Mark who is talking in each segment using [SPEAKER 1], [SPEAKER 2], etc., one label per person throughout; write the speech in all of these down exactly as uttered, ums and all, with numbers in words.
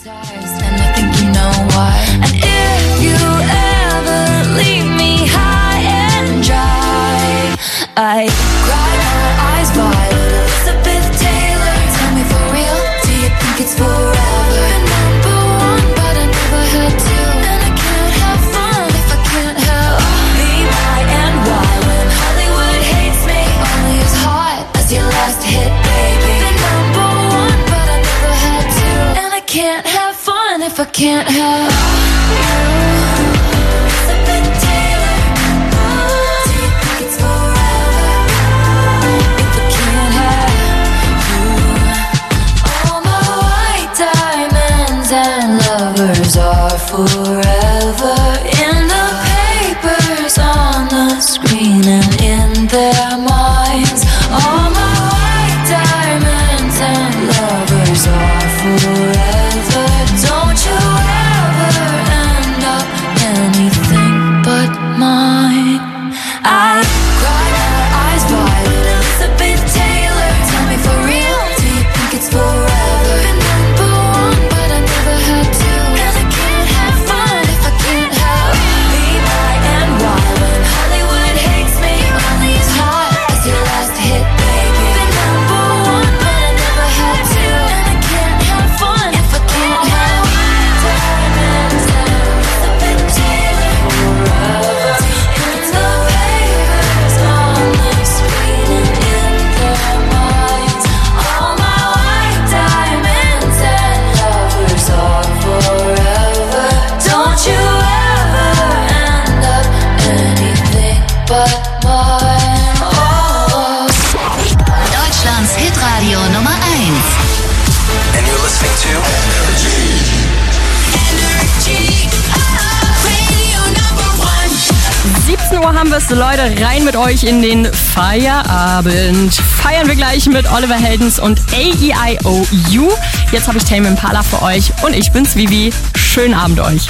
[SPEAKER 1] And I think you know why. And if you ever leave me high and dry, I cry my eyes violet. Elizabeth Taylor, tell me for real, do you think it's forever? Been number one, but I never had to. And I can't have fun if I can't have me, my, and why. When Hollywood hates me, only as hot as your last hit, baby. Been number one, but I never had to. And I can't have fun if I can't have you. Elizabeth Taylor, do you think it's forever if I can't have you? All my white diamonds and lovers are forever in the papers, on the screen, and in their minds. All my white diamonds and lovers are forever. Don't you ever end up anything but mine. I cry my eyes violet. Elizabeth Taylor, tell me for real, do you think it's forever? Been number one, but I never had to. And I can't have fun if I can't have me, my, and why. When Hollywood hates me, only as hot as your last hit, baby. Been number one, but I never had to. And I can't have fun if I can't have diamonds and Elizabeth Taylor forever. In the papers, on the screen, and in their minds. All my white diamonds and lovers are forever. Don't you ever end up anything but mine. Oh.
[SPEAKER 2] Deutschlands Hitradio Nummer eins.
[SPEAKER 3] And you're listening to
[SPEAKER 1] Energy. Radio number one.
[SPEAKER 4] siebzehn Uhr haben wir es, Leute, rein mit euch in den Feierabend. Feiern wir gleich mit Oliver Heldens und A E I O U. Jetzt habe ich Tame Impala für euch und ich bin's, Vivi. Schönen Abend euch.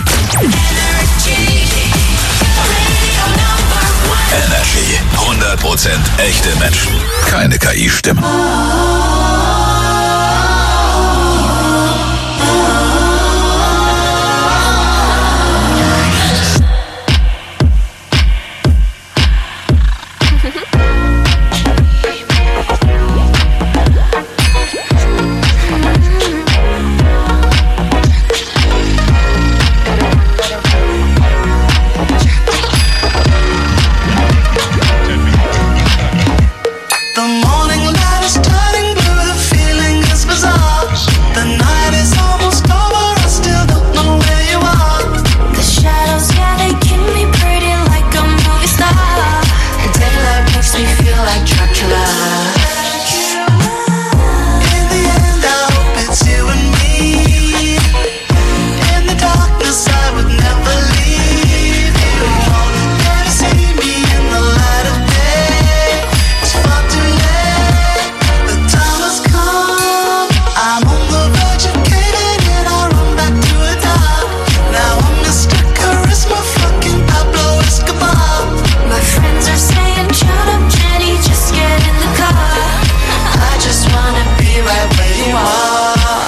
[SPEAKER 3] Energy. hundert Prozent echte Menschen. Keine K I-Stimmen.
[SPEAKER 5] The morning light is turning blue, the feeling is bizarre. The night is almost over, I still don't know where you are.
[SPEAKER 1] The shadows, yeah, they keep me pretty like a movie star. The daylight makes me feel like Dracula.
[SPEAKER 5] In the end, I hope it's you and me. In the darkness, I would never leave you. Never see me in the light of day. It's far too late. The time has come. I'm on the verge of caving in. I run back to the top. Now I'm Mister Charisma, fucking Pablo Escobar.
[SPEAKER 1] My friends are saying, shut up, Jenny, just get in the car.
[SPEAKER 5] I just wanna be right where you are.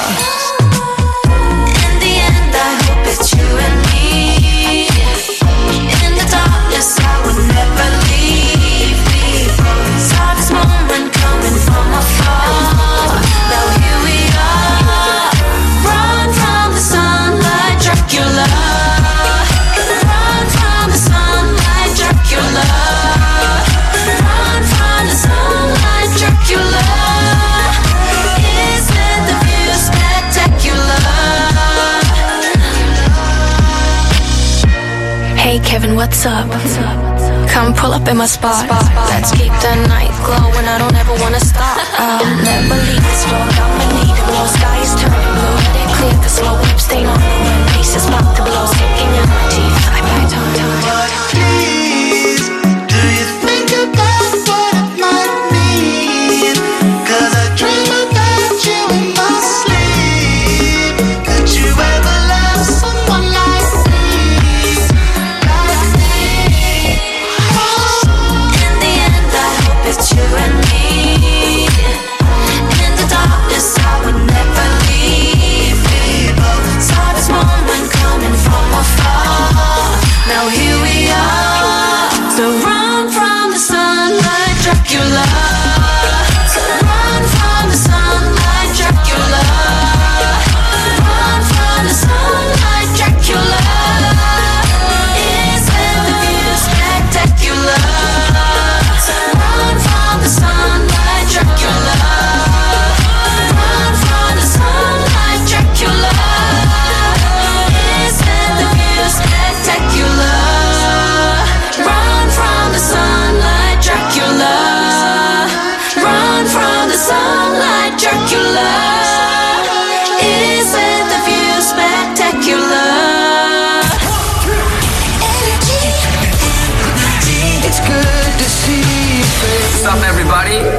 [SPEAKER 1] In the end, I hope it's you and me. In the darkness, I would never leave me. Saw this moment coming from afar. Now here we are. Run from the sunlight, Dracula. Run from the sunlight, Dracula. Run from the sunlight, Dracula. Isn't the view spectacular? Hey Kevin, what's up? Come pull up in my spot. Let's keep the night glowing. I don't ever wanna stop. I'll never leave this floor without my need to blow. Sky is turning blue. Let it clear the slow whip stain on the wind. Peace is about to blow. Sinking in my teeth. I bite on
[SPEAKER 5] But please, do you think about what it might mean? 'Cause I dream about you in my sleep. Could you ever love someone like me? Like me? Oh.
[SPEAKER 1] In the end, I hope it's you and me. In the darkness, I would never leave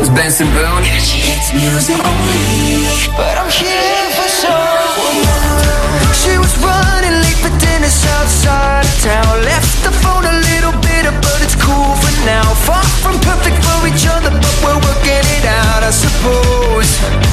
[SPEAKER 6] It's Benson Boone.
[SPEAKER 5] Energy hits music only. But I'm here for someone new. She was running late for dinner outside of town. Left the phone a little bitter, but it's cool for now. Far from perfect for each other, but we're working it out, I suppose.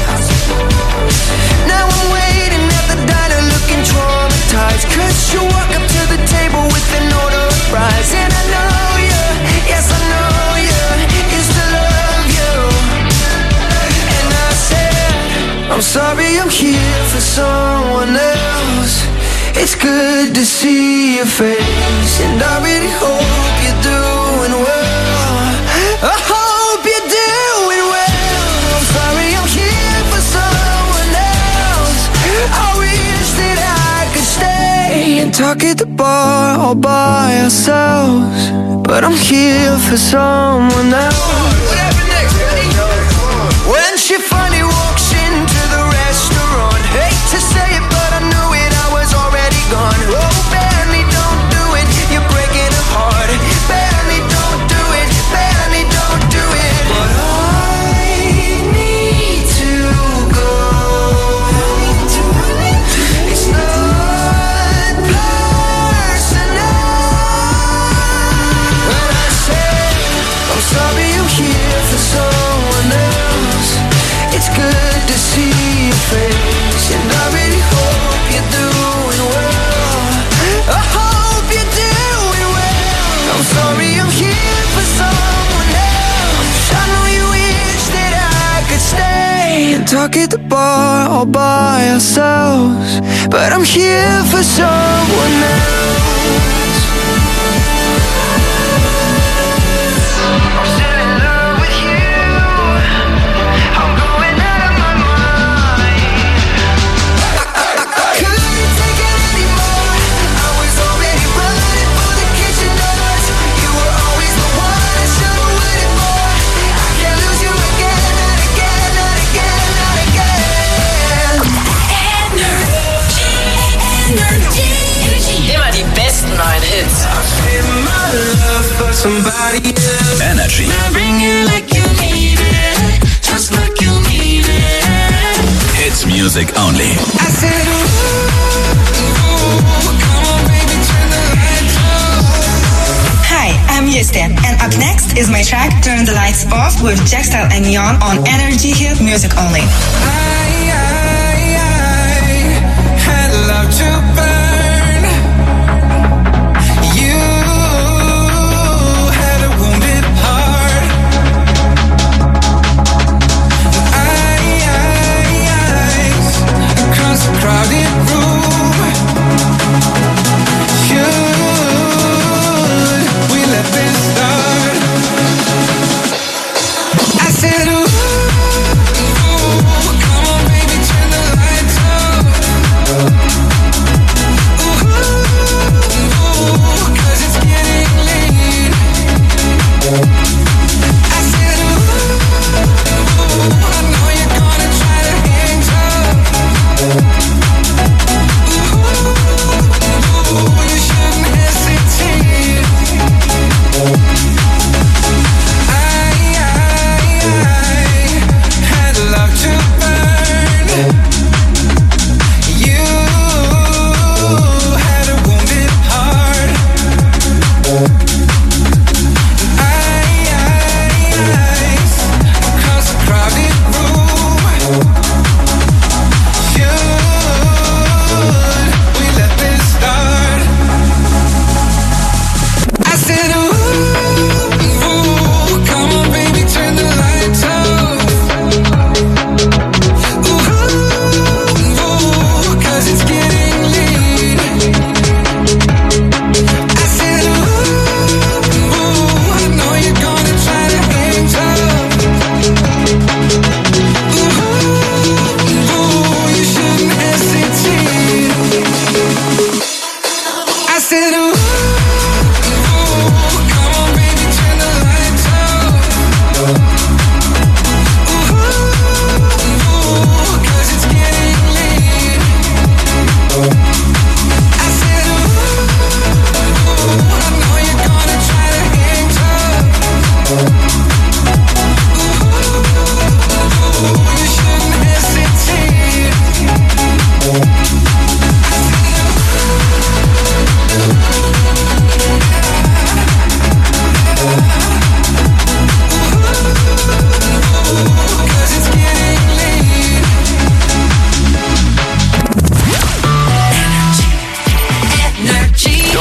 [SPEAKER 5] Now I'm waiting at the diner looking traumatized, cause you walk up to the table with an order of fries. And I know you, yes I know you, used to love you. And I said, I'm sorry I'm here for someone else. It's good to see your face, and I really hope you're doing well. I hope you're doing well. I'm sorry I'm here for someone else. I wish that I could stay and talk at the bar all by ourselves, but I'm here for someone else. Whatever next, buddy. When she finally walks into the restaurant, hate to say it, but I knew it, I was already gone. Oh, barely don't do it, you're breaking her heart. Barely don't do it, barely don't do it. But I need to go. It's not personal. When I said, I'm sorry I'm here for someone else. It's good to see your face, and I really hope you're doing well. I hope you're doing well. I'm sorry I'm here for someone else. I know you wish that I could stay and talk at the bar all by ourselves, but I'm here for someone else. I'm still in love with you. I'm going out of my mind. I couldn't take it anymore. I was already running for the kitchen doors. You were always the one I should have waited for. I can't lose you again, not again, not again, not again.
[SPEAKER 1] Energy, energy.
[SPEAKER 6] Immer die besten neuen Hits.
[SPEAKER 5] In my love for somebody else.
[SPEAKER 3] Energy.
[SPEAKER 5] Bring it like you need it, just like you need it.
[SPEAKER 3] Hits music only.
[SPEAKER 5] I said, ooh, ooh, come on, baby, turn the lights off.
[SPEAKER 7] Hi, I'm Houston, and up next is my track Turn the Lights Off with Jackstyle and Neon on Energy Hit Music Only.
[SPEAKER 5] I, I, I had love to burn. You had a wounded heart. I, I, eyes across the crowded room. Should we let this start? I said, ooh, ooh, come on, baby,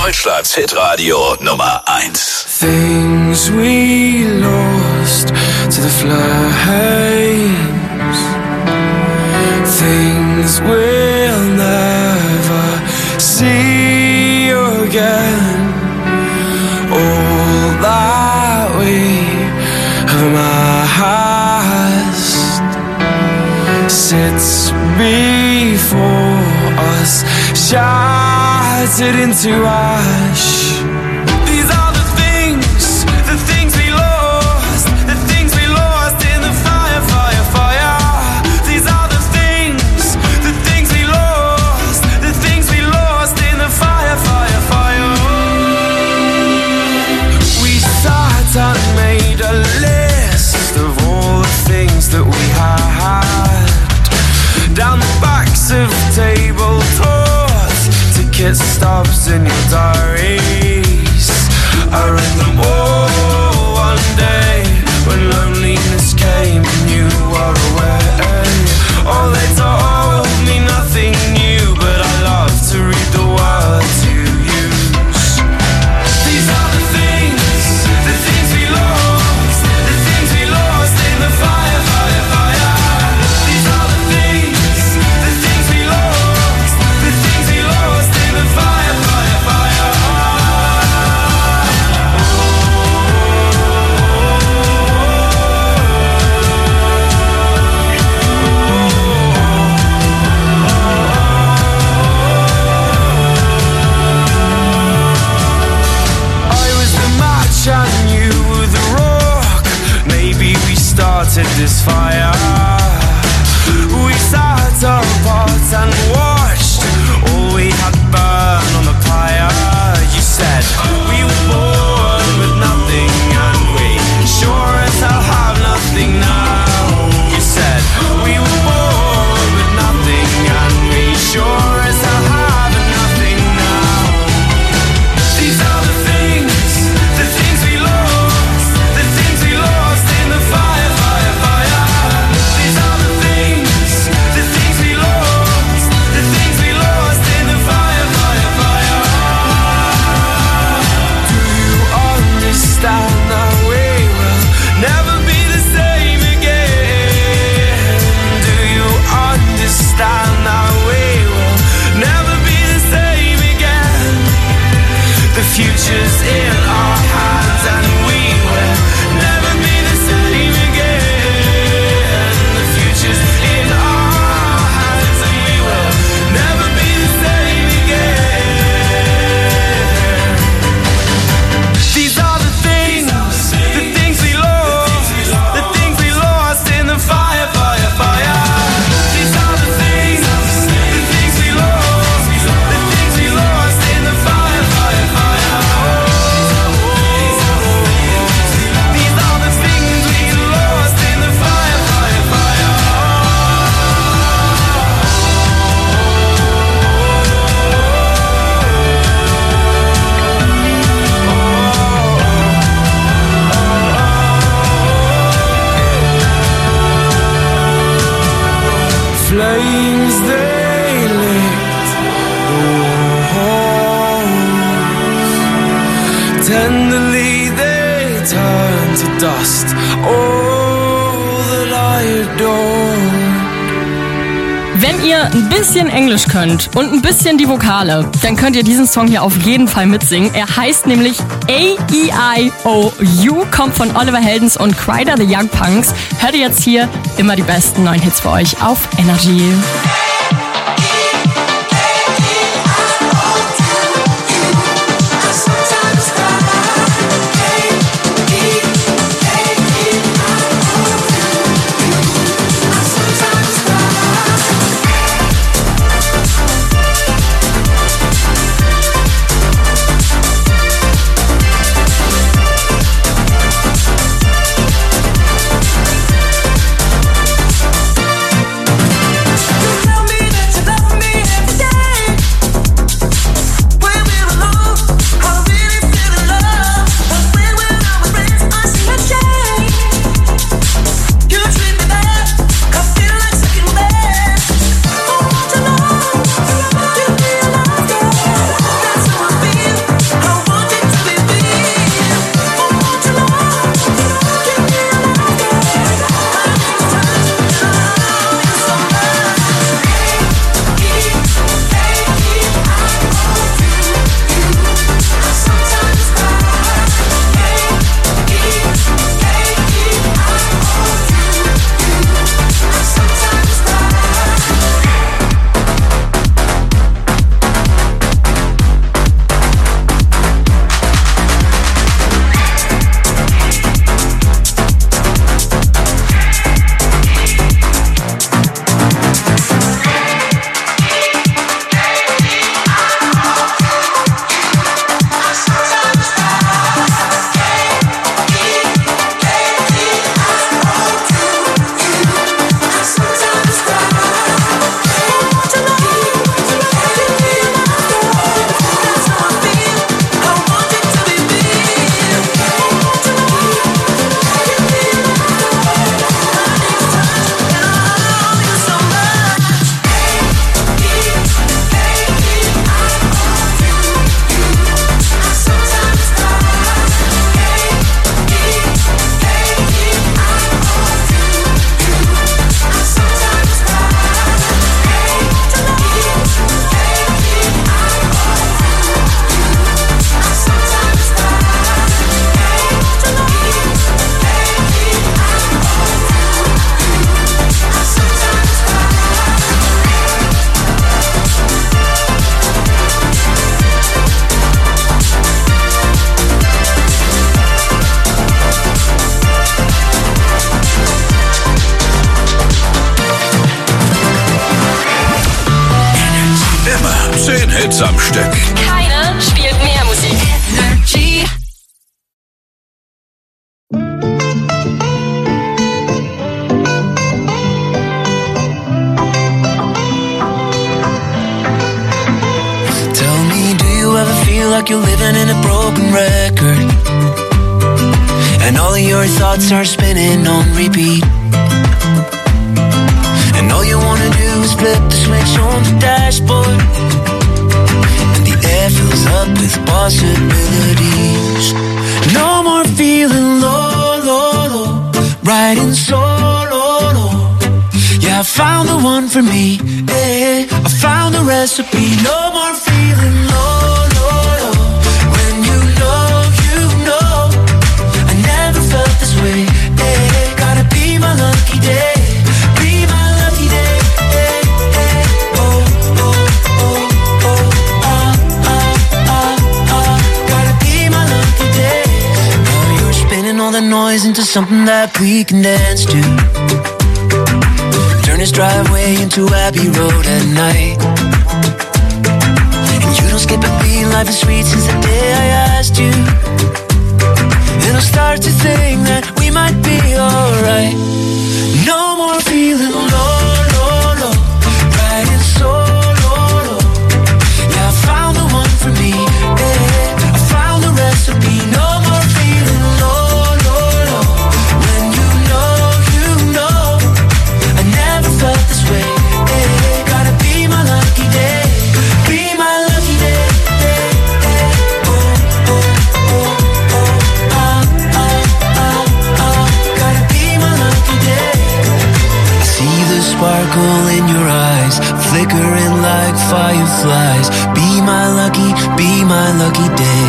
[SPEAKER 3] Deutschlands Hitradio Nummer eins.
[SPEAKER 8] Things we lost to the flames, things we'll never see again. All that we have amassed sits before us, shattered into ash. These are the things, the things we lost, the things we lost in the fire, fire, fire. These are the things, the things we lost, the things we lost in the fire, fire, fire. We sat and made a list of all the things that we had down the backs of tabletops, ticket stubs in your diaries. I read them all one day when loneliness came and you were away. Oh, they told me nothing new, but I love to read the words you use. These are the things, the things we lost, the things we lost in the fire, fire, fire. These are the things, the things we lost, the things we lost in the fire, fire, fire. I was the match and you were the rock. Maybe we started this fire. We sat apart and watched all we had burn on the pyre. You said we were born with nothing and we sure as hell have nothing now. You said we were born with nothing and we sure as hell have nothing now. These are the things, the things we lost, the things we lost in the fire, fire, fire. These are the things, the things we lost, the things we lost in the fire, fire, fire. Do you understand that we will never be the same again? Do you understand that we will never be the same again? The future's in our hands and we will never be the same again. The future's in our hands and we will never be the same again. These are the things, the things we lost, the things we lost in the fire, fire, fire. These are the things, the things we lost, the things we lost in the fire, fire, fire. These are the things we lost in the fire, fire, fire. Flames they lit the walls, tenderly they turned to dust all that I adored.
[SPEAKER 4] Wenn ihr ein bisschen Englisch könnt und ein bisschen die Vokale, dann könnt ihr diesen Song hier auf jeden Fall mitsingen. Er heißt nämlich A E I O U, kommt von Oliver Heldens und Kryder the Young Punks. Hört ihr jetzt hier immer die besten neuen Hits für euch auf Energy.
[SPEAKER 5] Tell me
[SPEAKER 3] zehn Hits am Stück.
[SPEAKER 4] Keine spielt mehr Musik. Energy.
[SPEAKER 9] Tell me, do you ever feel like you're living in a broken record? And all of your thoughts are spinning on repeat. And all you wanna do is flip the switch on the dashboard. And the air fills up with possibilities. No more feeling low, low, low. Riding solo, low. Yeah, I found the one for me. Yeah, I found the recipe. No more feeling low, low, low. When you know, you know. I never felt this way. Yeah, gotta be my lucky day. Be my lucky day. Yeah, yeah. Oh, oh, oh, oh. Ah, ah, ah, ah. Gotta be my lucky day. Now you're spinning all the noise into something that we can dance to. Turn his driveway into Abbey Road at night. And you don't skip a beat, life is sweet since the day I asked you. And I'll start to think that we might be alright. No more feeling low, low, low. Riding solo, low. Yeah, I found the one for me. Yeah, I found the recipe. No more feeling low, low, low. When you know, you know. I never felt this way. Yeah, gotta be my lucky day. Be my lucky day. Yeah, yeah. Oh, oh, oh, oh. Ah, ah, ah, ah. Gotta be my lucky day. I see the sparkle in your eyes, flickering like fireflies. Be my lucky, be my lucky day.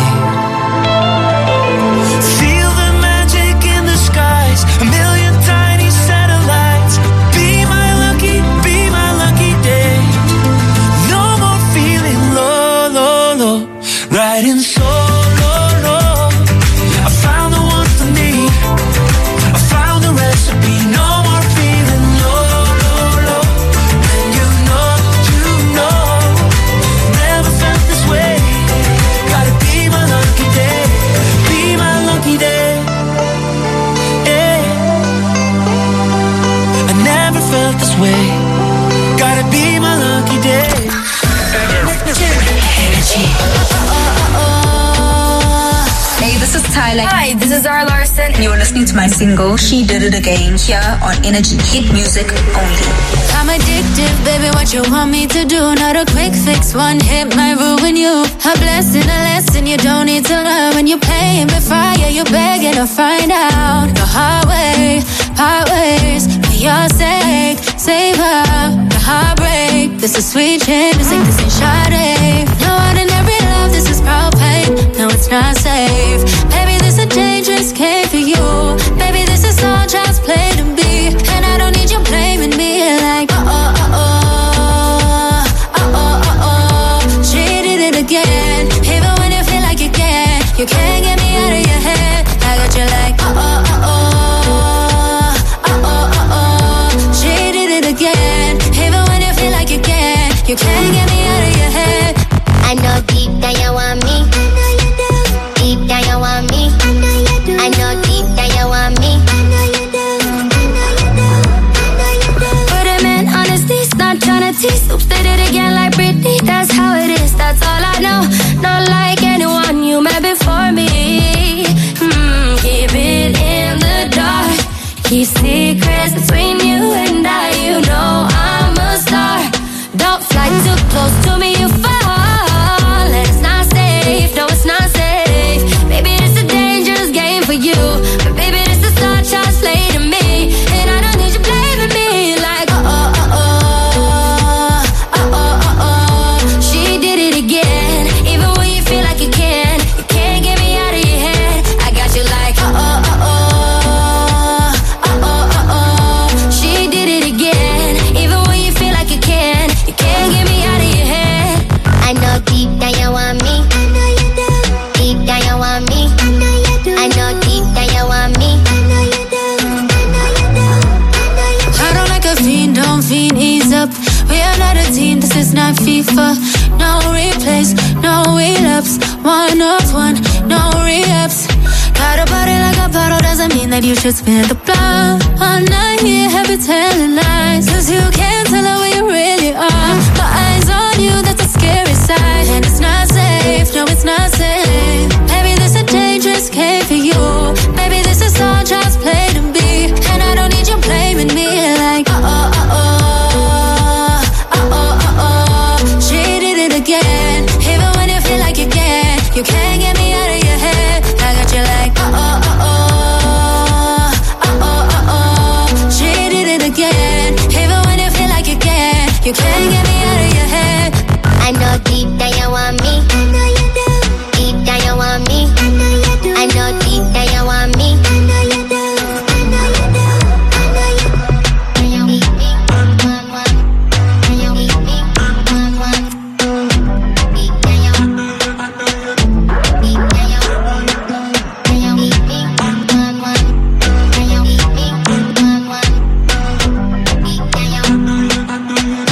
[SPEAKER 9] Feel the magic in the skies, a million tiny satellites. Be my lucky, be my lucky day. No more feeling low, low, low. Riding solo, low. I found the one for me. I found the recipe. No more feeling low, low, low. When you know, you know. Never felt this way. Gotta be my lucky day. Be my lucky day. Yeah. I never felt this way. Gotta be my lucky day.
[SPEAKER 10] Hey, this is Tyler. Hi, this is Zara Larson. And you're listening to my single, She Did It Again, here on Energy Hit Music only.
[SPEAKER 1] I'm addicted, baby, what you want me to do? Not a quick fix, one hit might ruin you. A blessing, a lesson you don't need to learn. When you're paying with fire, you're begging to find out. The hard way, part ways, for your sake. Save her, the heartbreak. This is sweet chin, this ain't, this ain't Sade. No ordinary love, this is propane. No, it's not safe. Baby, this is a dangerous game for you. Baby, this is all child's play to be. And I don't need you blaming me like, oh, oh, oh, oh, oh, oh, oh, oh. She did it again. Even when you feel like you can't, you can't get me out of your head. I got you like, oh, oh, oh, oh, oh, oh, oh, oh. She did it again. Even when you feel like you can't, you can't get me out of your head.
[SPEAKER 11] I know deep down you want me. Deep down you want me. I know deep down you want me.
[SPEAKER 1] But I meant honesty's not tryna tease. Oops, did it again like Britney. That's how it is, that's all I know. Not like anyone you met before me. Hmm, keep it in the dark. Keep secrets between you and I. You know I'm a star. Don't fly too close to me, you fall. And it's not safe, no, it's not safe. Baby, it's a dangerous game for you. But baby, this is not child's play to me. And I don't need you blaming me like, oh, oh, oh, oh, oh, oh, oh, oh. She did it again. Even when you feel like you can, you can't get me out of your head. I got you like, oh, oh, oh, oh, oh, oh, oh, oh. She did it again. Even when you feel like you can, you can't get me out of your head.
[SPEAKER 11] I know deep down you want me. Deep down you want me. I know deep down you want me.
[SPEAKER 1] I don't like a fiend, don't fiend, ease up. We are not a team, this is not FIFA. forever. No replays, no relapse. One of one, no re-ups. Got a body like a bottle, doesn't mean that you should spin the block. All night here, happy telling lies. Cause you can't tell her where you really are. My eyes on you, that's a scary sight. And it's not safe, no it's not safe. Baby, this a dangerous game for you. Baby, this is all just play to be. And I don't need you blaming me like uh oh, uh oh, uh oh, uh oh. She did it again. Even when you feel like you can't, you can't get me out of your head. I got you like uh oh, uh oh, uh oh, uh oh. She did it again. Even when you feel like you can't, you can't get me out of your head.
[SPEAKER 11] I know deep down you want me. I know you do. Deep down you want me. I know you do. I know deep down you want me. I know you do. I know you do. I know you do. Deep, deep, one, one. Deep, deep, one, one. Deep down you want me. Deep down you want me. Deep, deep, one, one. Deep, deep, one, one. Deep down you want me. Deep down you want me.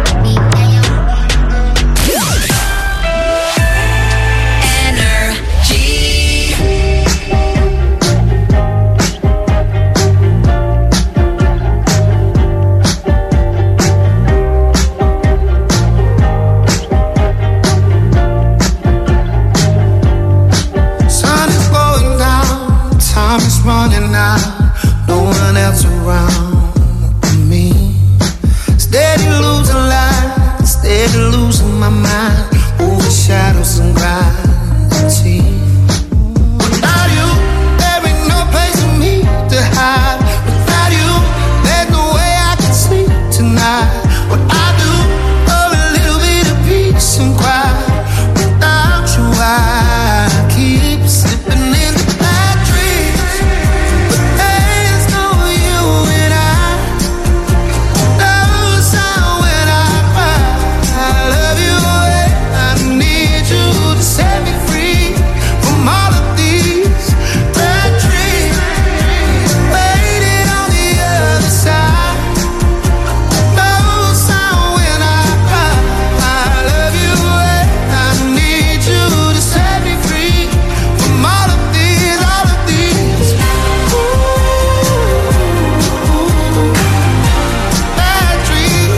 [SPEAKER 5] Sun is going down, time is running out. No one else around me. Steady losing light, steady losing my mind. Over shadows and gravity. Without you, there ain't no place for me to hide. Without you, there's no way I can sleep tonight. What I do, oh, a little bit of peace and quiet. Without you, I keep slipping into bad dreams. But there's no you and I. No sound when I cry. I love you and I need you to set me free from all of these bad dreams. Waiting on the other side. No sound when I cry. I love you and I need you to set me free from all of these, all of these. Ooh, bad dreams.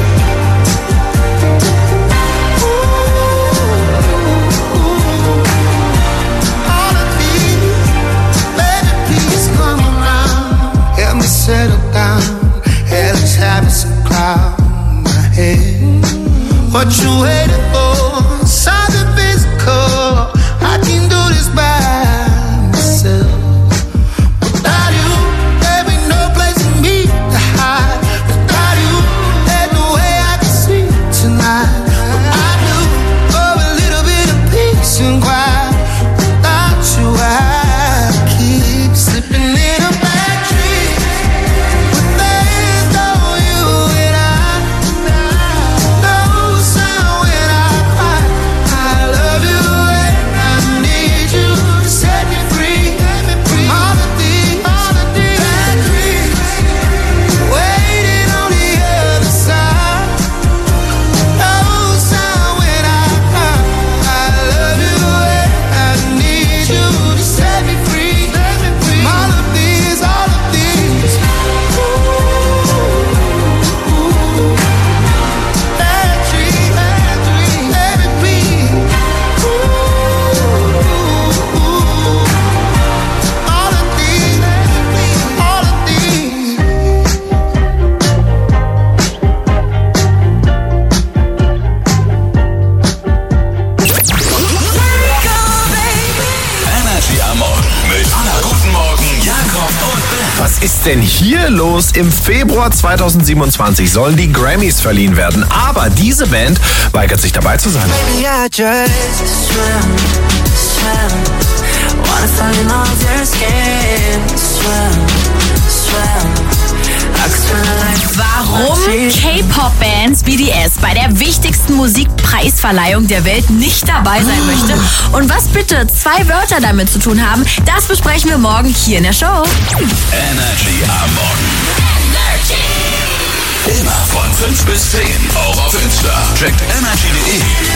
[SPEAKER 5] All of these. Baby, please come around. Help me settle down. Hell is having some cloud in my head. What you waiting for? Something physical. I can do this by myself. Without you, there ain't no place for me to hide. Without you, there's no way I can sleep tonight. But I do, oh, a little bit of peace and quiet. Without you, I keep slipping in a bad dream. But there's no you and I. No sound when I cry. I love you and I need you to set me free from all of these, all of these bad dreams. Waiting on the other side. No sound when I cry. I love you and I need you to set me free from all of these, all of these. Ooh, bad dreams, bad dreams. Baby, please. Ooh, all of these, all of these.
[SPEAKER 3] Energy am Morgen mit Anna. Guten Morgen, Jakob und Ben.
[SPEAKER 12] Was ist denn hier los? Im Februar zweitausendsiebenundzwanzig sollen die Grammys verliehen werden. Aber diese Band weigert sich dabei zu sein.
[SPEAKER 9] Maybe I just swim, swim. Wanna fall in love your skin. Swim, swim. I could spend a life.
[SPEAKER 4] Warum K-Pop-Bands B T S bei der wichtigsten Musikpreisverleihung der Welt nicht dabei sein möchte und was bitte zwei Wörter damit zu tun haben, das besprechen wir morgen hier in der Show.
[SPEAKER 3] Energy am Morgen.
[SPEAKER 1] Energy.
[SPEAKER 3] Immer von fünf bis zehn. Auch auf Insta. Checkt energy punkt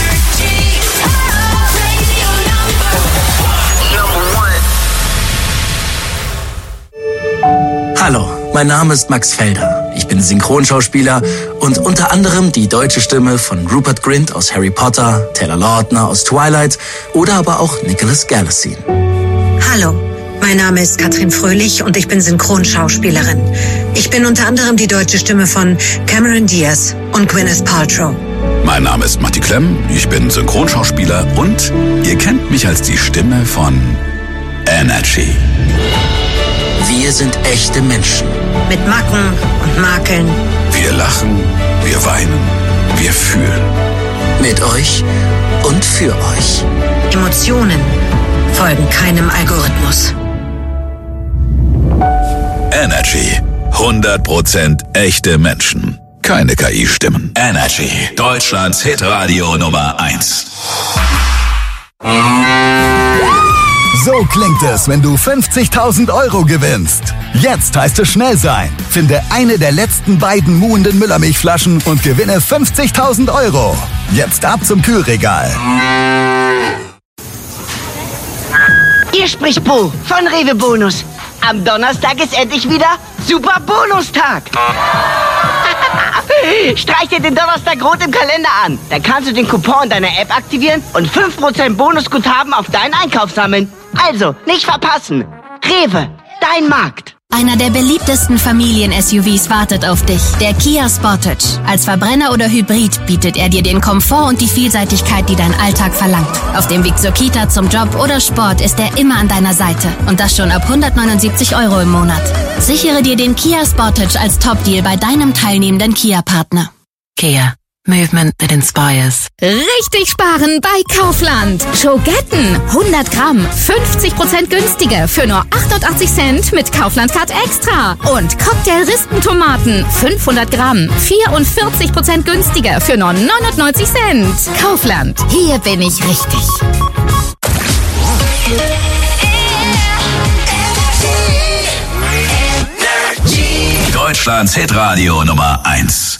[SPEAKER 3] de.
[SPEAKER 13] Hallo, mein Name ist Max Felder. Ich bin Synchronschauspieler und unter anderem die deutsche Stimme von Rupert Grint aus Harry Potter, Taylor Lautner aus Twilight oder aber auch Nicholas Galitzine.
[SPEAKER 14] Hallo, mein Name ist Katrin Fröhlich und ich bin Synchronschauspielerin. Ich bin unter anderem die deutsche Stimme von Cameron Diaz und Gwyneth Paltrow.
[SPEAKER 3] Mein Name ist Matti Klemm, ich bin Synchronschauspieler und ihr kennt mich als die Stimme von Energy.
[SPEAKER 13] Wir sind echte Menschen.
[SPEAKER 14] Mit Macken und Makeln.
[SPEAKER 3] Wir lachen, wir weinen, wir fühlen.
[SPEAKER 13] Mit euch und für euch.
[SPEAKER 14] Emotionen folgen keinem Algorithmus.
[SPEAKER 3] Energy. hundert Prozent echte Menschen. Keine K I-Stimmen. Energy. Deutschlands Hitradio Nummer eins.
[SPEAKER 15] So klingt es, wenn du fünfzigtausend Euro gewinnst. Jetzt heißt es schnell sein. Finde eine der letzten beiden muhenden Müllermilchflaschen und gewinne fünfzigtausend Euro. Jetzt ab zum Kühlregal.
[SPEAKER 16] Hier spricht Bo von Rewe Bonus. Am Donnerstag ist endlich wieder Super Bonustag. Streich dir den Donnerstag rot im Kalender an. Da kannst du den Coupon deiner App aktivieren und fünf Prozent Bonusguthaben auf deinen Einkauf sammeln. Also, nicht verpassen. Rewe, dein Markt.
[SPEAKER 17] Einer der beliebtesten Familien-S U Vs wartet auf dich. Der Kia Sportage. Als Verbrenner oder Hybrid bietet er dir den Komfort und die Vielseitigkeit, die dein Alltag verlangt. Auf dem Weg zur Kita, zum Job oder Sport ist er immer an deiner Seite. Und das schon ab hundertneunundsiebzig Euro im Monat. Sichere dir den Kia Sportage als Top-Deal bei deinem teilnehmenden Kia-Partner.
[SPEAKER 18] Kia. Movement that inspires.
[SPEAKER 19] Richtig sparen bei Kaufland. Schogetten hundert Gramm, fünfzig Prozent günstiger für nur achtundachtzig Cent mit Kaufland Card Extra. Und Cocktail-Rispentomaten fünfhundert Gramm, vierundvierzig Prozent günstiger für nur neunundneunzig Cent. Kaufland, hier bin ich richtig.
[SPEAKER 3] Deutschlands Hitradio Nummer eins.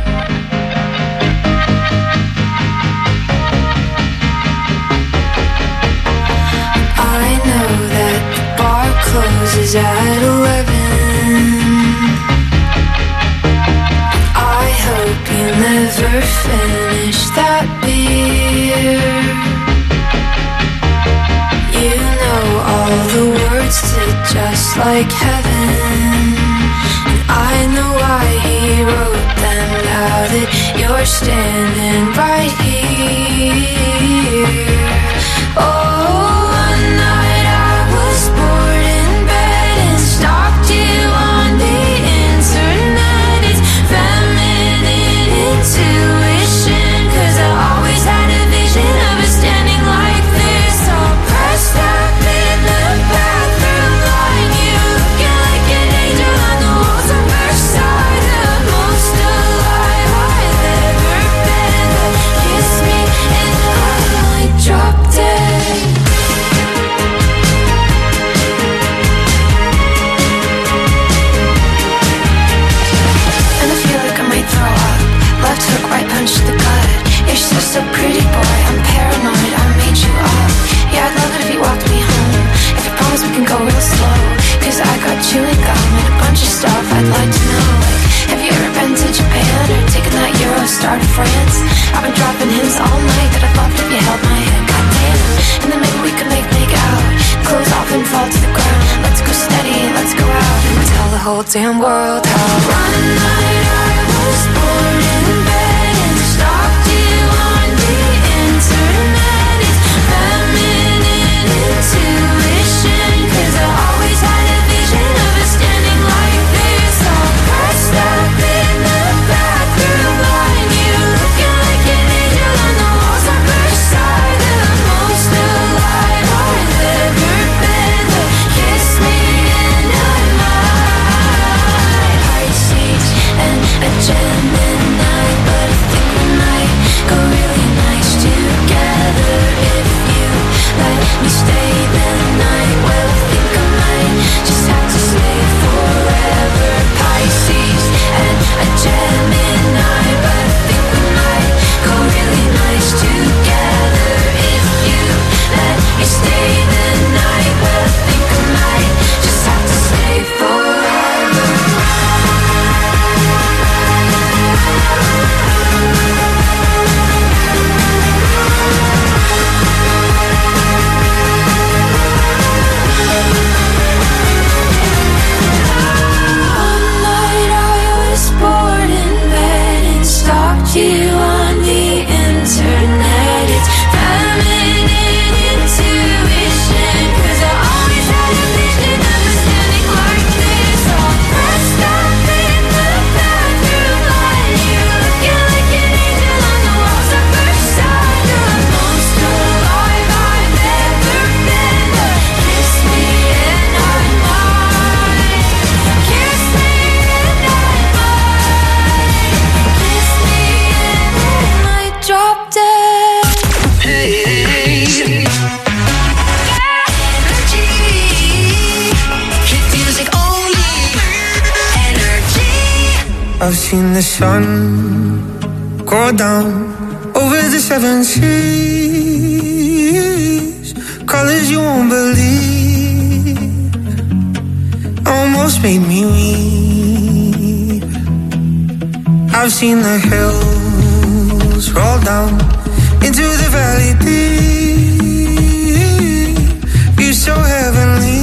[SPEAKER 20] Closes at eleven. I hope you never finish that beer. You know all the words to Just Like Heaven. And I know why he wrote them now that you're standing right here. Oh, one night I was bored in bed and stalked you on the internet. It's feminine intuition, 'cause I always had a vision of us standing like this, all pressed up in the bathroom line. You looking like an angel on the walls of Versailles, the most alive I've ever been. Kiss me and I might drop dead. And I feel like I might throw up. Left hook, right punch to the gut. You're so, so pretty, boy. I'm paranoid, I made you up. Yeah, I'd love it if you walked me home. If you promise we can go real slow. 'Cause I got chewing gum and a bunch of stuff I'd like to know. Like, have you ever been to Japan or taken that Eurostar to France? I've been dropping hints all night that I'd love it if you held my hand. Goddamn. And then maybe we could make, make out. Close off and fall to the ground. Let's go steady, let's go out and tell the whole damn world how. One night I was born in bed and stalked you on the internet. It's feminine intuition, 'cause I always had a vision of us standing like this, all pressed up in the bathroom line. You looking like an angel on the walls of Versailles, the most alive I've ever been. But kiss me and I might
[SPEAKER 8] I've seen the sun go down over the seven seas, colors you won't believe, almost made me weep. I've seen the hills roll down into the valley deep, view so heavenly,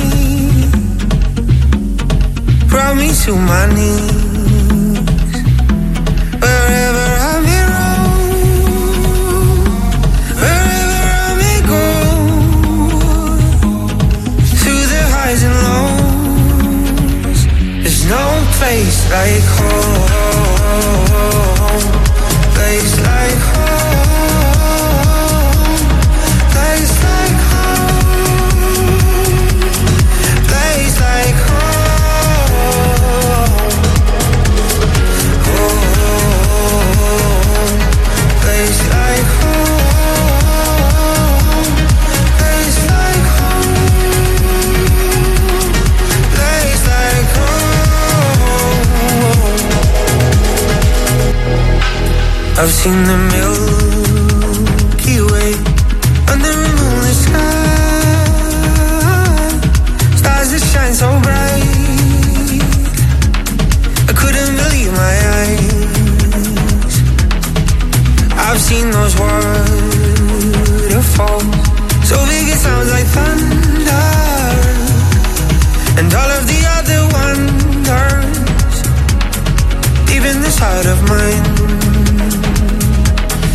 [SPEAKER 8] brought me to my knees. Wherever I may roam, wherever I may go, through the highs and lows, there's no place like home, place like home, place like home, place like home. Place like home, place like home, place like home. I've seen the Milky Way under a moonlit sky, stars that shine so bright, I couldn't believe my eyes. I've seen those waterfalls, so big it sounds like thunder, and all of the other wonders, even this heart of mine.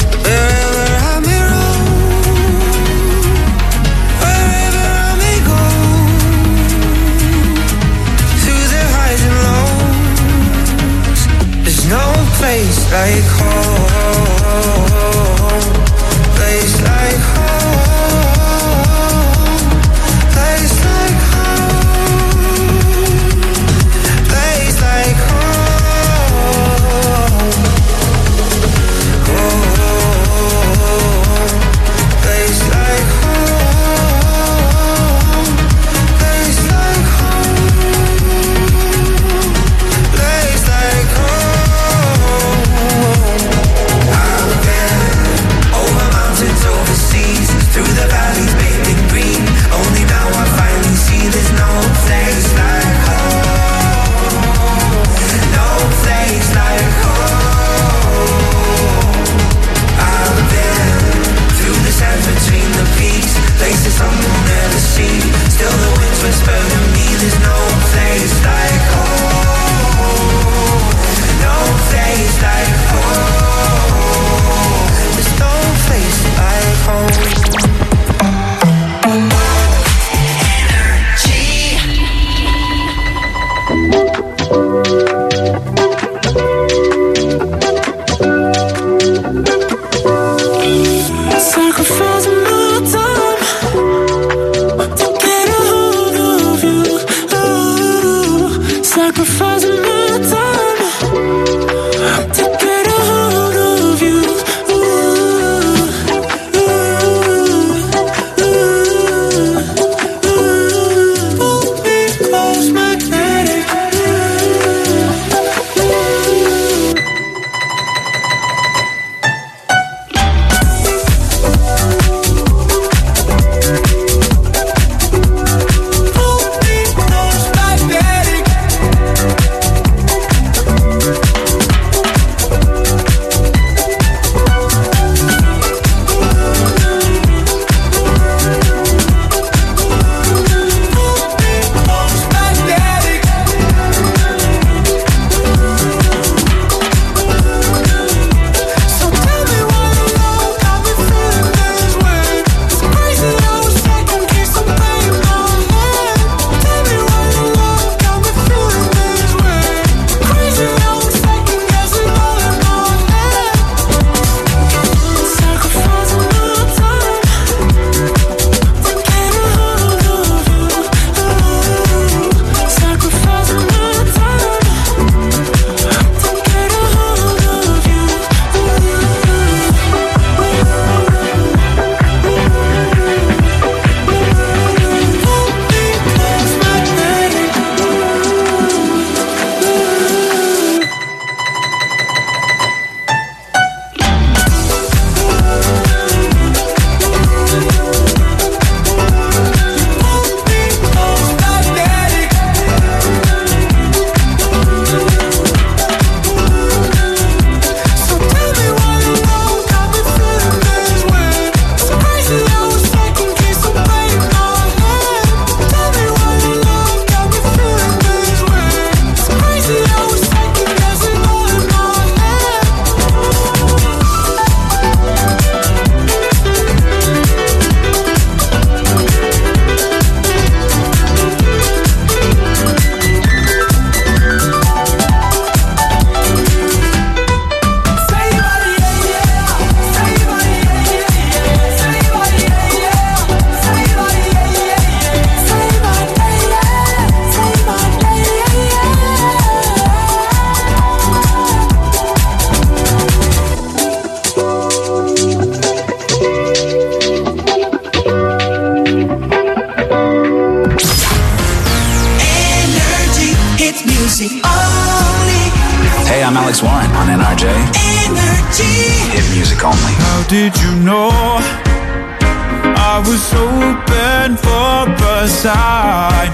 [SPEAKER 3] X one on N R J.
[SPEAKER 7] Energy.
[SPEAKER 3] Hit music only.
[SPEAKER 8] How did you know I was open for a sign?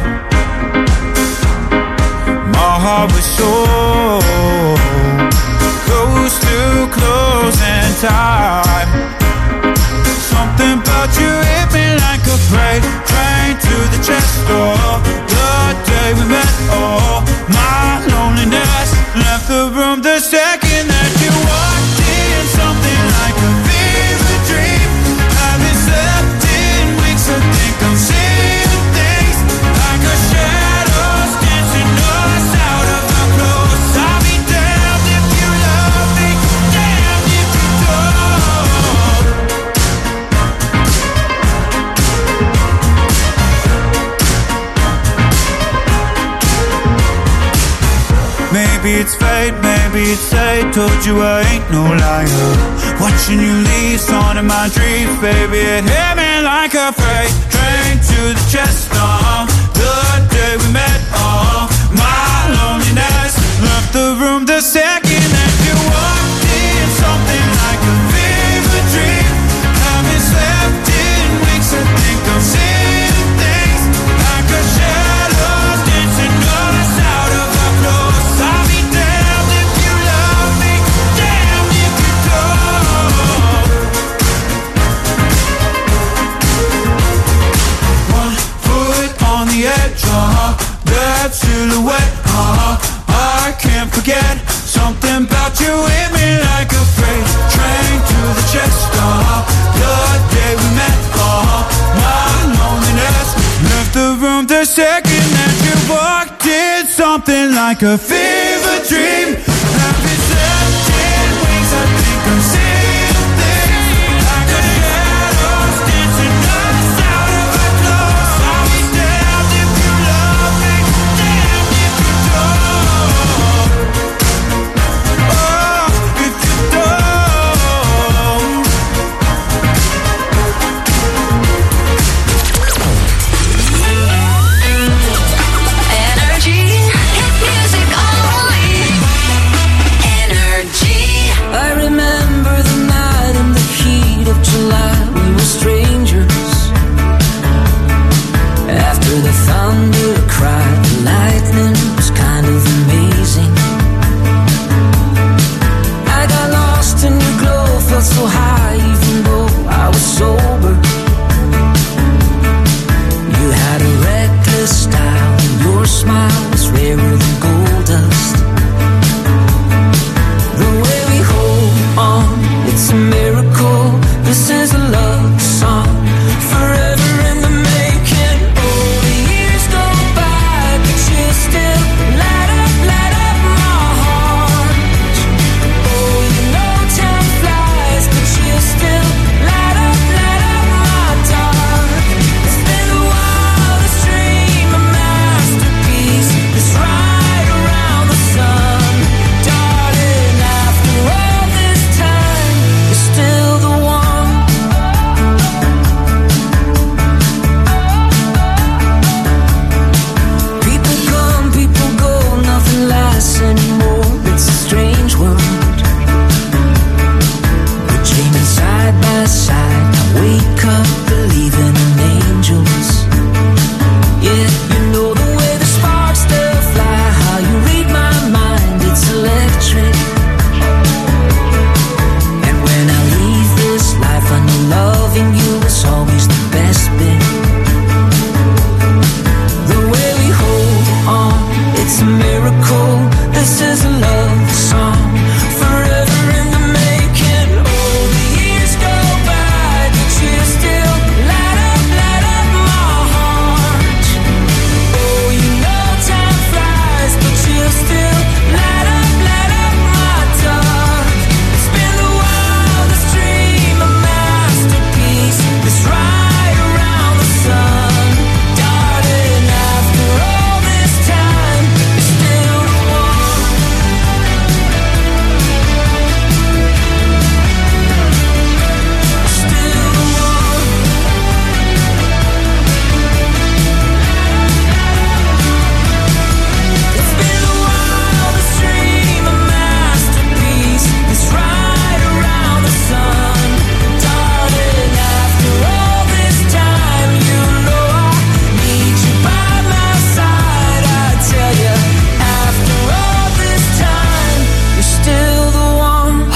[SPEAKER 8] My heart was so close to closing time. Something about you hit me like a freight train to the chest door. The day we met, oh, my loneliness left the room the second that you walked in. Something like a fever dream. Haven't slept in weeks, I think I'm seeing things like a shadows dancing us out of our clothes. I'll be damned if you love me, damned if you don't. Maybe it's fate, maybe it's fate. Told you I ain't no liar. Watching you leave, on in my dreams, baby. It hit me like a freight train to the chest. Uh, the day we met, uh, my loneliness left the room the second that you walked in. Something like a fever dream. Haven't slept in weeks, I think I'm seeing things like a shadows dancing us out of our clothes. I'll be damned if you love me, damned if you don't. One foot on the edge, uh-huh, that silhouette, uh-huh, I can't forget. Something about you hit me like a freight train to the chest, uh-huh, the day we met, uh-huh, my loneliness left the room the second that you walked in. Something like a fever dream. Haven't slept in weeks, I think I'm seeing things like a shadows dancing us out of our clothes. I'll be damned if you love me, damned if you don't. Oh, if you don't.
[SPEAKER 1] Energy, hit music only.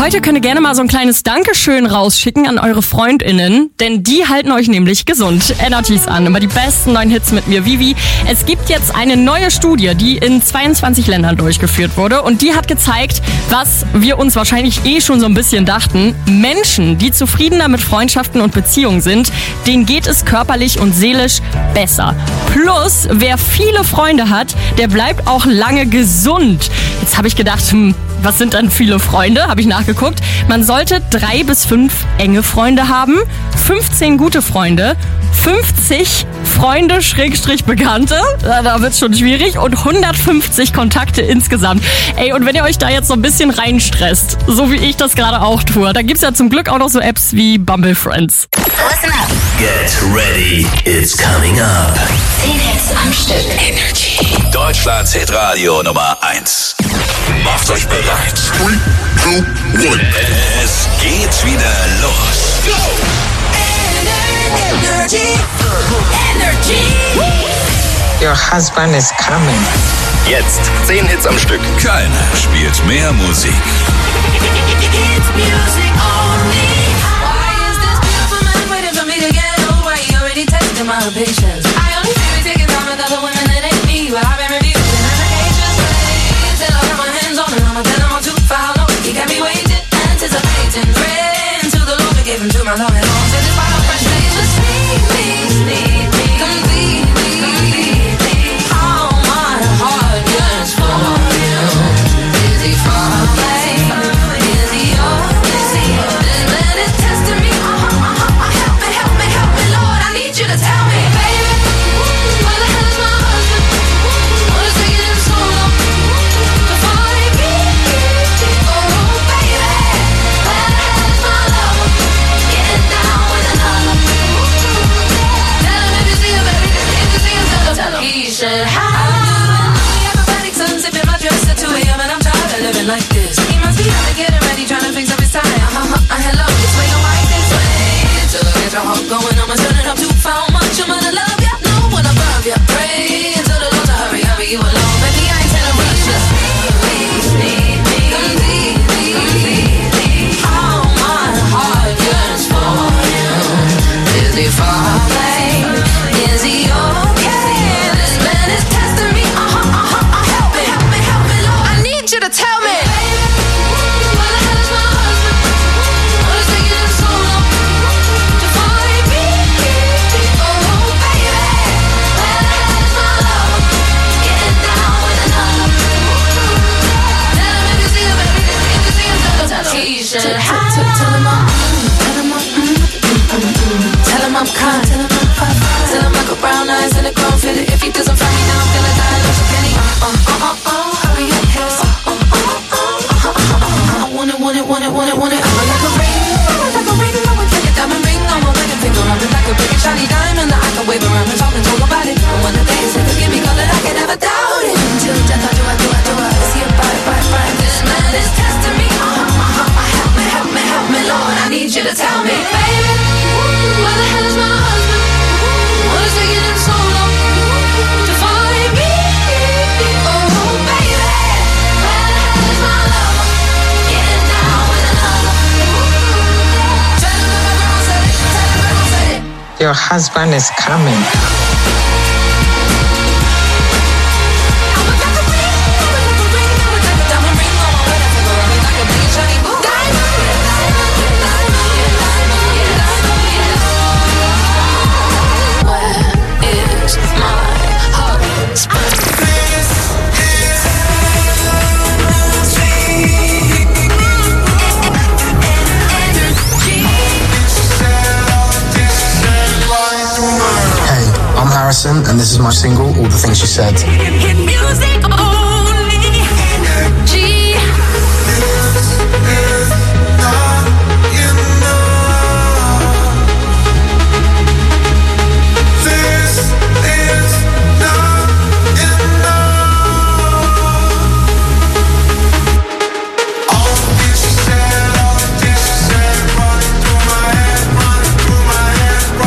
[SPEAKER 4] Heute könnt ihr gerne mal so ein kleines Dankeschön rausschicken an eure FreundInnen, denn die halten euch nämlich gesund. Energies an, immer die besten neuen Hits mit mir, Vivi. Es gibt jetzt eine neue Studie, die in zweiundzwanzig Ländern durchgeführt wurde und die hat gezeigt, was wir uns wahrscheinlich eh schon so ein bisschen dachten. Menschen, die zufriedener mit Freundschaften und Beziehungen sind, denen geht es körperlich und seelisch besser. Plus, wer viele Freunde hat, der bleibt auch lange gesund. Jetzt habe ich gedacht, hm, was sind dann viele Freunde? Habe ich nachgeguckt. Man sollte drei bis fünf enge Freunde haben, fünfzehn gute Freunde, fünfzig Freunde Schrägstrich Bekannte, da wird's schon schwierig, und hundertfünfzig Kontakte insgesamt. Ey, und wenn ihr euch da jetzt so ein bisschen reinstresst, so wie ich das gerade auch tue, da gibt's ja zum Glück auch noch so Apps wie Bumble Friends.
[SPEAKER 2] Listen up.
[SPEAKER 3] Get ready, it's coming up.
[SPEAKER 2] zehn Hits am Stück. Energy.
[SPEAKER 3] Deutschlands Hitradio Nummer eins. Macht euch bereit. three, two, one. Es geht wieder los. Go!
[SPEAKER 2] Energy. Energy.
[SPEAKER 21] Your husband is coming.
[SPEAKER 3] Jetzt zehn Hits am Stück. Keiner spielt mehr Musik.
[SPEAKER 2] It's music only. Why is this beautiful man waiting for me to get over? He already tested my patience. I only see me taking time with other women that ain't me, but I've been refusing and I can't just wait till I got my hands on him. I'ma tell him I'm too far long. He got me waiting, anticipating, praying to the Lord to give him to my long and long. Said this bottle fresh days just need me, need me, completely. All my heart yearns for you. Is he far away? Is he yours? Is he yours? This man is testing me. Uh-huh, uh-huh. Help me, help me, help me, Lord. I need you to tell me, baby. Where the hell is my husband? What is taking him so long to find me? Oh, baby. Where the hell is my lover? Getting down with another. Tell him if you see him, baby. If you see him, tell him, tell him. He should have. Acrobatic sun sipping my dress at two a.m. and I'm tired of living like this. He must be out to getting ready, trying to fix up his tie. Uh-huh, uh, hello, this way, your wife this way. Till I get your heart going, I'm turning up too far. Much I'm gonna love ya, no one above ya. Pray until the Lord to hurry, hurry you alone. Baby, I ain't telling rush, just need me, need me, completely. All my heart yearns for you. Is he far away? Is he okay? This man is testing me. Uh-huh, uh-huh, uh, help me, help me, help me, Lord. I need you to tell me. Where the hell is my husband? What is taking him so long to find me? Oh, baby. Where the hell is my lover? Getting down with another. Tell him if you see him, baby. If you see him, tell him, tell him. He should have. Tell him I'm, tell him I'm, mm, mm, mm. Tell him I'm kind. Tell him I'm fine. Tell him I got brown eyes and a grown fitted. If he doesn't find me now, I'm gonna die. Lost a penny. Uh, uh, uh, uh, hurry up, yes. Uh, uh, uh, uh, uh, uh, uh, I want it, want it, want it, want it, want it. I'm like a ring, I'm like a ring. I would take a diamond ring on my wedding finger. I'm like a big shiny diamond that I can wave around and talk and talk about it. And when the day is here, give me color, I can never doubt it. Until death, I do, I do, I do, I see it, bye, bye, bye. This man is testing me. Uh, uh, uh, uh, help me, help me, help me, Lord. I need you to tell me, baby. Where the hell is my husband? What is taking him so long to find me? Oh, baby. Where the hell is my lover? Getting down with another. Tell him that my grandma said it. Tell him grandma said it.
[SPEAKER 21] Your husband is coming.
[SPEAKER 13] And this is my single, All the Things She Said.
[SPEAKER 2] Hit music only. Energy.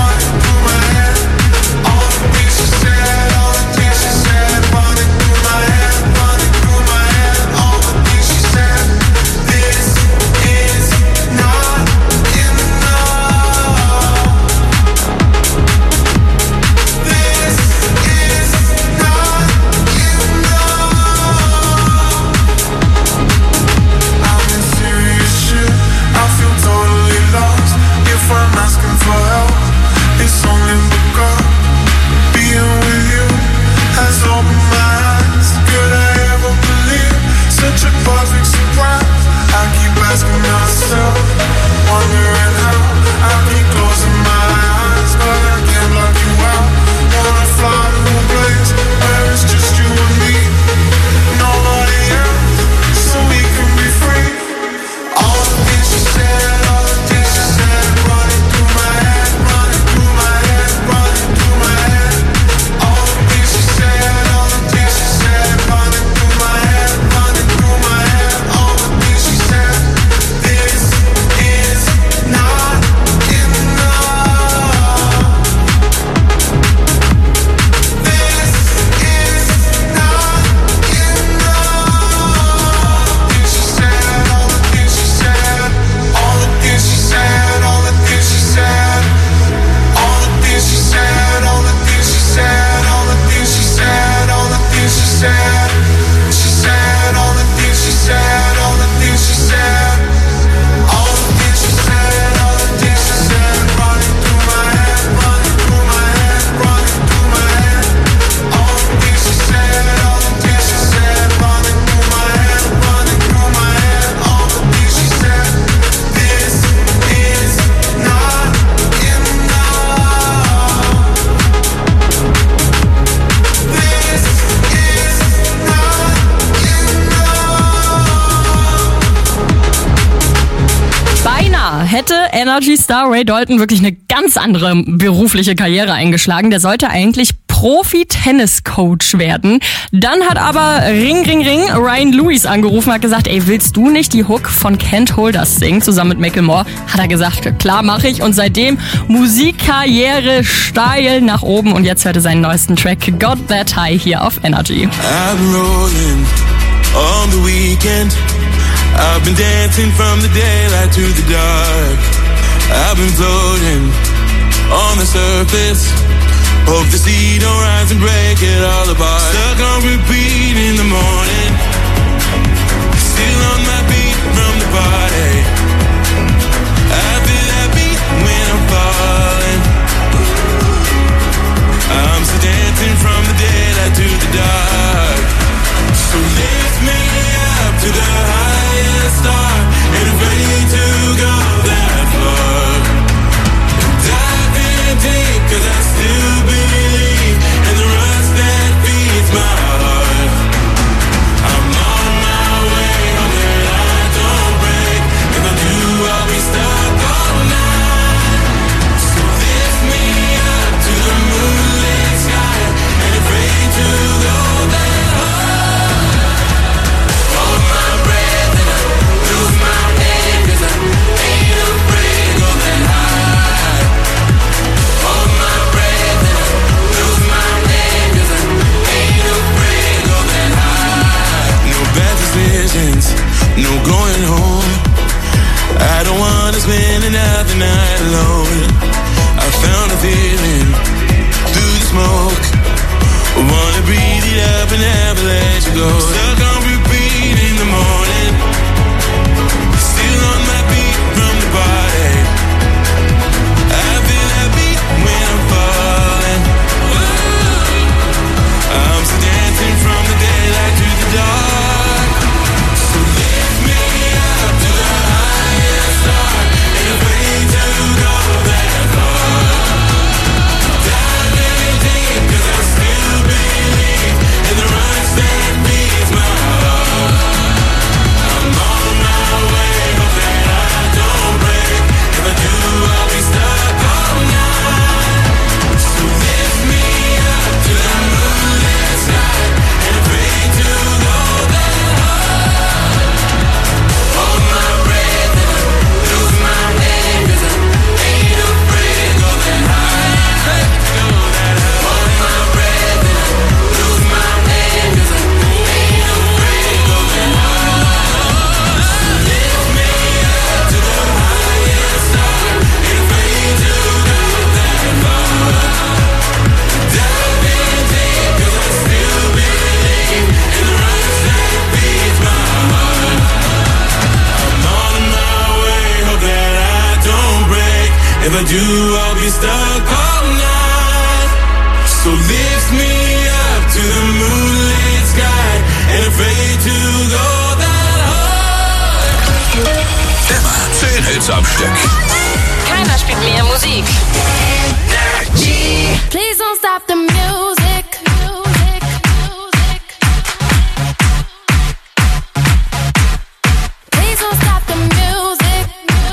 [SPEAKER 5] My
[SPEAKER 4] hätte Energy Star Ray Dalton wirklich eine ganz andere berufliche Karriere eingeschlagen. Der sollte eigentlich Profi-Tennis-Coach werden. Dann hat aber Ring, Ring, Ring Ryan Lewis angerufen, hat gesagt, ey, willst du nicht die Hook von Can't Hold Us singen, zusammen mit Macklemore? Hat er gesagt, klar, mache ich. Und seitdem Musikkarriere steil nach oben. Und jetzt hört er seinen neuesten Track Got That High hier auf Energy.
[SPEAKER 8] I've been rolling on the weekend. I've been dancing from the daylight to the dark. I've been floating on the surface. Hope the sea don't rise and break it all apart. Stuck on repeat in the morning. Still on my beat from the party. I feel that beat when I'm falling. I'm still dancing from the daylight to the dark. So lift me up to the highest star. And I'm ready to go that far. Dive in deep, cause I still believe in the rust that feeds my heart. I'm on my way, hope that I don't break. If I do, I'll be stuck all night. So lift me up to the moonlit sky. And afraid to go that high. Hold my breath and I lose my head, cause I ain't afraid to go that high. Hold my breath and I lose my head, cause I ain't afraid to go that high. No bad decisions, no going home. I don't wanna spend another night alone. I found a feeling through the smoke. Wanna breathe it up and never let you go. Stuck on repeat in the morning. Still on my beat from the party. I feel that beat when I'm falling. I'm still dancing from the daylight to the dark. So lift me up to the highest star. And I'm ready to go that far. Dive in deep, cause I still believe in the rush that beats my heart. I'm on my way, hope that I don't break. If I do, I'll be stuck all night. So lift me up to the moonlit sky. And I'm ready to go that high. Hold my breath and I lose my head, cause I ain't afraid to go that high. Hold my breath and I lose my head, cause I ain't afraid to go that high. Lift me up to the highest star. Ain't afraid to go that far. Dive in deep, cause I still believe in the rush that beats my heart. I'm on my way, hope that I don't break. If I do, I'll be stuck all night. So lift me up to the moonlit sky. And afraid to go that high.
[SPEAKER 3] Immer zehn Hits am Stück.
[SPEAKER 2] Keiner spielt mehr Musik.
[SPEAKER 1] Please don't stop the music. Please don't stop the music.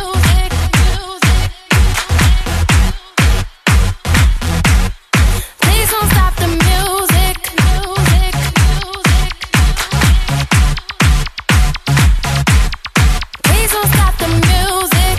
[SPEAKER 1] Please don't stop the music. Please don't stop the music.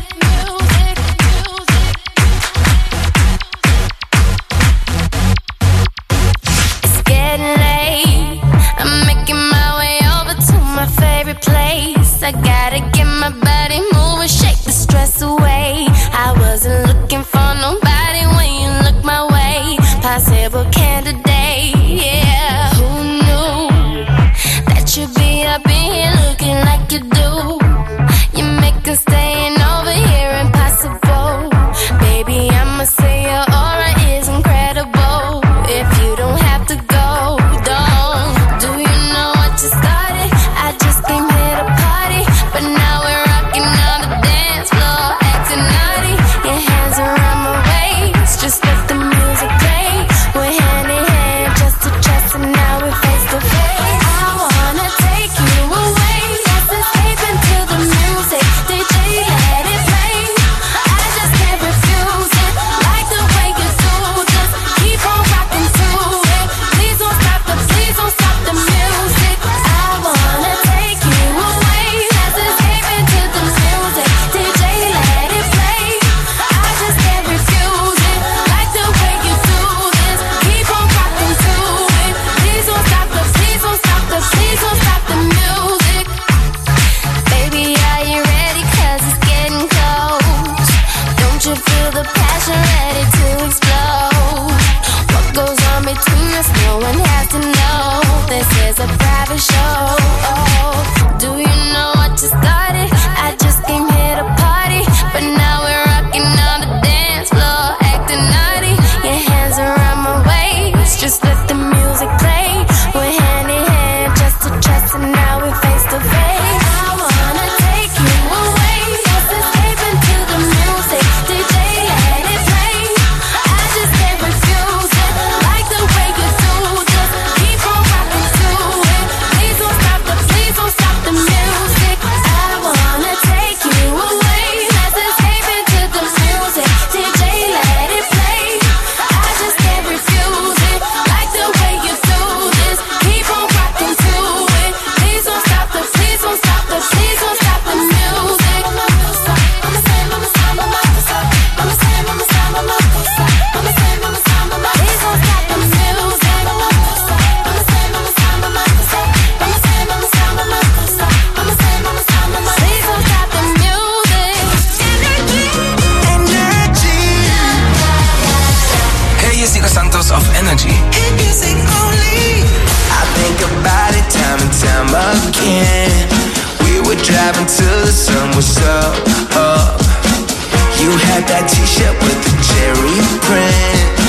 [SPEAKER 8] Hier ist Nico Santos auf Energy.
[SPEAKER 5] Hit music only. I think about it time and time again. We were driving till the sun was up, up. You had that t-shirt with the cherry print.